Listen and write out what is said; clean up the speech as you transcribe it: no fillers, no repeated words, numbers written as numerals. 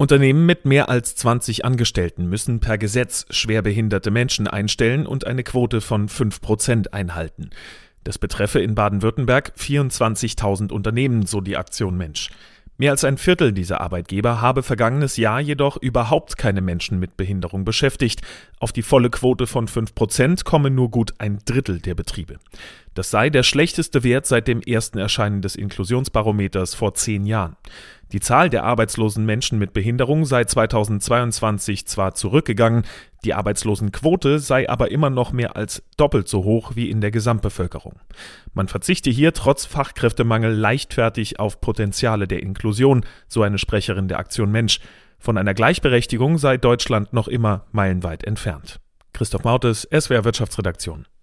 Unternehmen mit mehr als 20 Angestellten müssen per Gesetz schwerbehinderte Menschen einstellen und eine Quote von 5% einhalten. Das betreffe in Baden-Württemberg 24.000 Unternehmen, so die Aktion Mensch. Mehr als ein Viertel dieser Arbeitgeber habe vergangenes Jahr jedoch überhaupt keine Menschen mit Behinderung beschäftigt. Auf die volle Quote von 5% komme nur gut ein Drittel der Betriebe. Das sei der schlechteste Wert seit dem ersten Erscheinen des Inklusionsbarometers vor 10 Jahren. Die Zahl der arbeitslosen Menschen mit Behinderung sei 2022 zwar zurückgegangen, die Arbeitslosenquote sei aber immer noch mehr als doppelt so hoch wie in der Gesamtbevölkerung. Man verzichte hier trotz Fachkräftemangel leichtfertig auf Potenziale der Inklusion, so eine Sprecherin der Aktion Mensch. Von einer Gleichberechtigung sei Deutschland noch immer meilenweit entfernt. Christoph Mautes, SWR Wirtschaftsredaktion.